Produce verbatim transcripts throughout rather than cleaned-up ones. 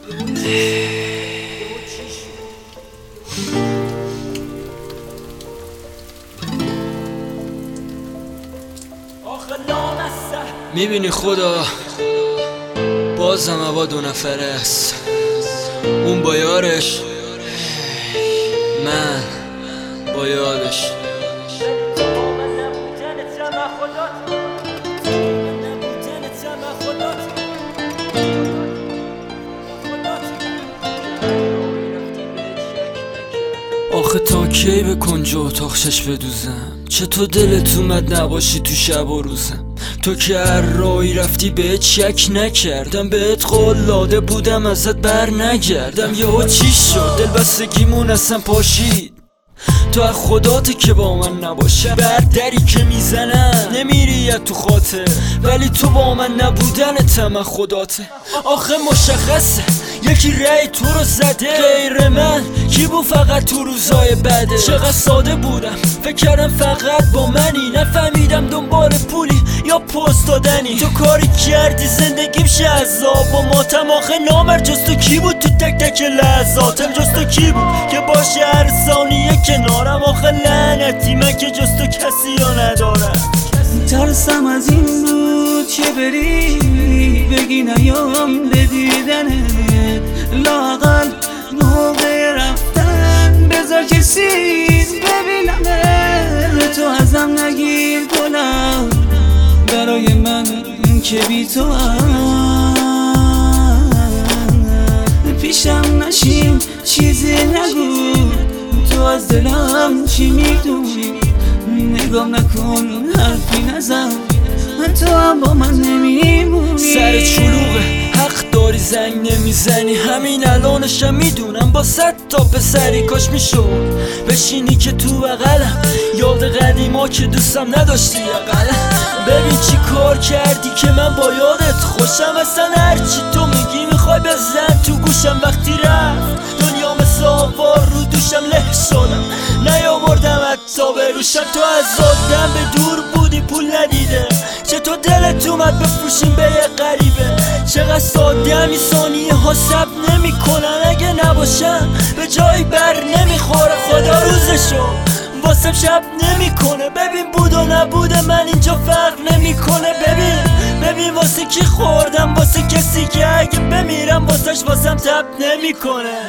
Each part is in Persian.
میبینی خدا بازم هوا دو نفره است، اون با یارش، من با یادش. آخه تا کی به کنج اتاق شش بدوزم؟ چطور دلت اومد نباشی تو شب و روزم؟ تو که هر راهی رفتی بهت شک نکردم، بهت قول داده بودم ازت بر نگردم. یهو چی شد؟ دل بستگیمون اصلا پاشید. تو از خداته که با من نباشه، بر دری که میزنن نمیری تو خاطر، ولی تو با من نبودنت من خداته. آخه مشخصه یکی رأی تو رو زده، غیر من کی بود فقط تو روزای بده. چقدر ساده بودم، فکر کردم فقط با منی، نفهمیدم دنبال پولی یا پست دادنی. تو کاری کردی زندگیم شه عذاب و ماتم. آخه نامر جز تو کی بود تو تک تک لحظاتم؟ جز تو کی بود که باشه هر ثانیه کنارم؟ آخه لعنتی من که جز تو کسی رو ندارم. ترسم از این بود که بری بگی نیام لدیدنت، لااقل موقع رفتن بذار کسی ببینمت. تو ازم نگیر گلم برای من که بی تو پیشم نشین چیزی نگو، تو از دلم چی میدونی؟ نگام نکن حرفی نزن، تو هم با من نمیمونی. سر چلوغه حق داری زنگ نمیزنی، همین الانشم میدونم با صد تا پسری کاش میشد بشینی که تو بغلم، یاد قدیما که دوستم نداشتی اقلم. ببین چی کار کردی که من با یادت خوشم، اصلا هرچی تو میگی میخوای بزن تو گوشم. وقتی رفت دنیا مثل آوار رو دوشم له شدم، نیاوردم حتی بروشم. تو از آدم به دور بودی پول ندیده، چطور دلت اومد بفروشیم به یه غریبه؟ چقدر ساده همی ثانیه ها سب نمی کنن، اگه نباشم به جایی بر نمیخوره. خدا روزشو واسم شب نمی کنه، ببین بود و نبوده من اینجا فرق نمی کنه. ببین ببین واسه کی خوردم، واسه کسی که اگه بمیرم واسش واسم تب نمی کنه.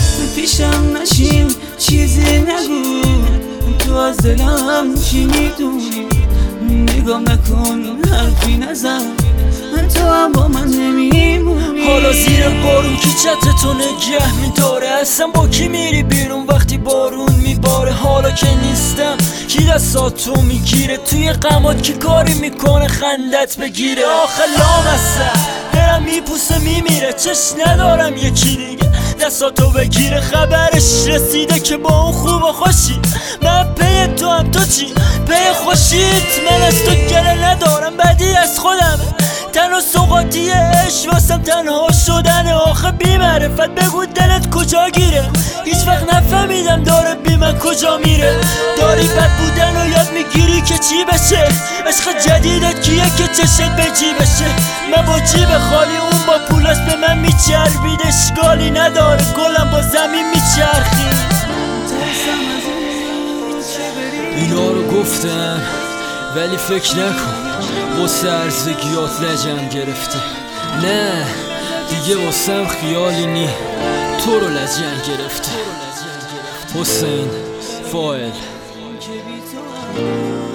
پیشم نشین چیزی نگو، تو از دلم چی میدونی؟ نگام نکن حرفی نزن، تو هم با من نمیمونی. حالا زیر بارون کی چتتو نگه میداره؟ اصلا با کی میری بیرون وقتی بارون میباره؟ حالا که نیستم کی دستاتو میگیره؟ توی غمات کی کاری میکنه خندت بگیره؟ آخه لامصب برم میپوسه میمیره، چش ندارم یکی دیگه دستاتو بگیره. خبرش رسیده که با اون خوب و خوشی، من پی تو هم تو چی پی خوشیت؟ من از تو گله ندارم بدی از خودمه، تنها سوقاتی عشق واسم تنها شدنه. آخه بی معرفت بگو دلت کجا گیره؟ هیچ وقت نفهمیدم داره بی من کجا میره. داری بد بودن و یاد میگیری که چی بشه؟ عشق جدیدت کیه که چشت به جی بشه؟ من با جیب خالی اون با پولاش به من میچربید، اشکالی نداره گلم با زمین میچرخی. اینا رو گفتم ولی فکر نکن واسه ارزگیات لجن گرفته. نه دیگه واسم خیالی نی، تو رو لجن گرفته. حسین فائل.